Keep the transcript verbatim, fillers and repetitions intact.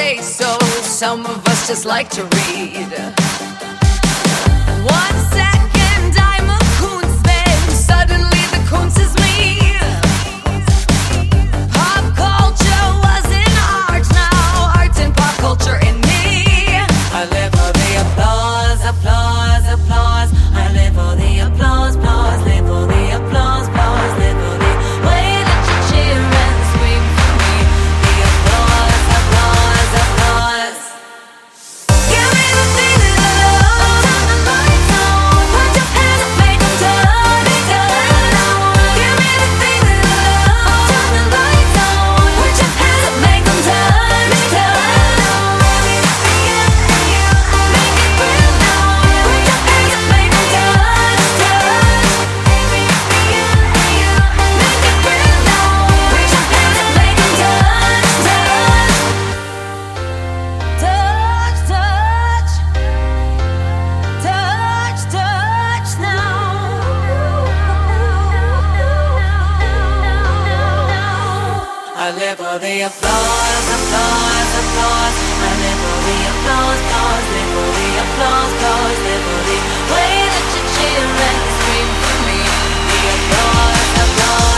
say so. Some of us just like to read. One second I'm a Kunz, then suddenly the Kunz is me. Pop culture was in art, now art's in pop culture in me. I live for the applause, applause, applause. I live for the applause, applause, live for the applause, applause, live for the way that you cheer and scream for me. The applause, applause, applause. Give me the feeling of love. Turn the lights on. Put your hands up, make them turn, turn on. Give me the feeling of love. Turn the lights on. Put your hands up, make them turn, turn on. Make it real now. Put your hands up, make them turn, turn. Make it real now. Put your hands up, make them turn, turn. Touch, touch, touch, touch now. I live for the applause, applause, applause. I live for the applause, applause, live for the applause, applause, live for the way that you cheer and scream for me. The applause, applause.